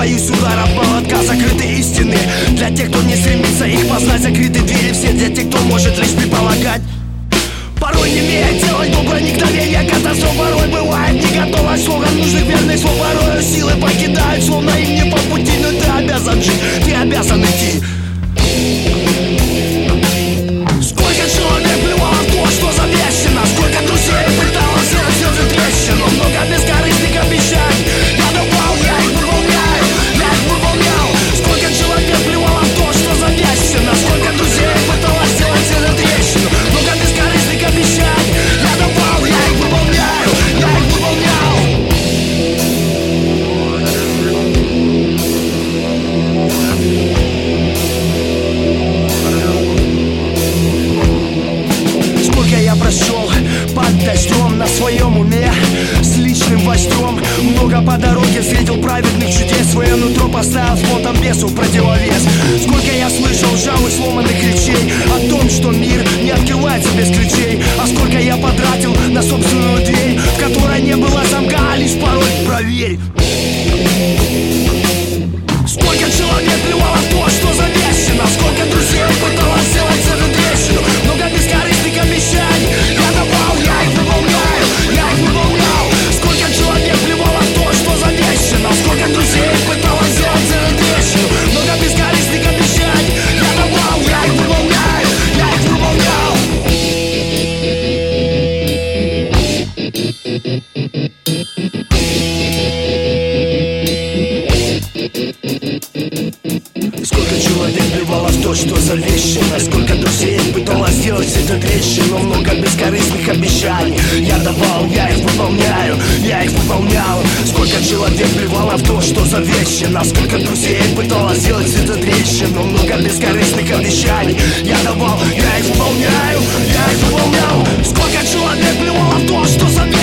боюсь удара молотка, закрыты истины. Для тех, кто не стремится их познать, закрыты двери все для тех, кто может лишь предполагать. Порой не имея делать до проникновения катастроф, порой бывает не готова слоган нужных верных слов. Порой силы покидают, словно им не по пути. Но ты обязан жить, ты обязан идти. Сколько человек плевало в то, что завещено, сколько друзей пыталось сделать слезы трещину. Много бескорыстных обещаний я давал, я их выполняю, я их выполнял. Сколько человек плевало в то, что завещено, сколько друзей пыталось сделать слезы трещину. Много бескорыстных обещаний я давал, я их выполняю, я их выполнял. Сколько я прошел под дождем на своем уме, с личным вождем. Много по дороге встретил праведных чудес, свое нутро поставил спотом бесу в противовес. Сколько я слышал жал и сломанных речей о том, что мир не открывается без ключей. А сколько я потратил на собственную дверь, в которой не было замка, а лишь пароль проверь. Сколько человек плевало в то, что завещено, сколько друзей пыталось сделать эту трещину. Много бескорыстных обещаний я давал, я их выполняю, я их выполнял. Сколько человек плевало в то, что завещено, сколько друзей пыталось сделать эту трещину. Много бескорыстных обещаний я давал, я их выполняю, я их выполнял. Сколько человек плевало в то, что завещено, сколько друзей пыталось сделать эту трещину. Много бескорыстных обещаний я давал, я их выполняю, я их выполнял. Сколько человек плевало в то, что завещено, сколько друзей пыталось сделать эту трещину. Много бескорыстных обещаний я давал, я их выполняю, я их выполнял. Сколько человек плевало в то, что завещено,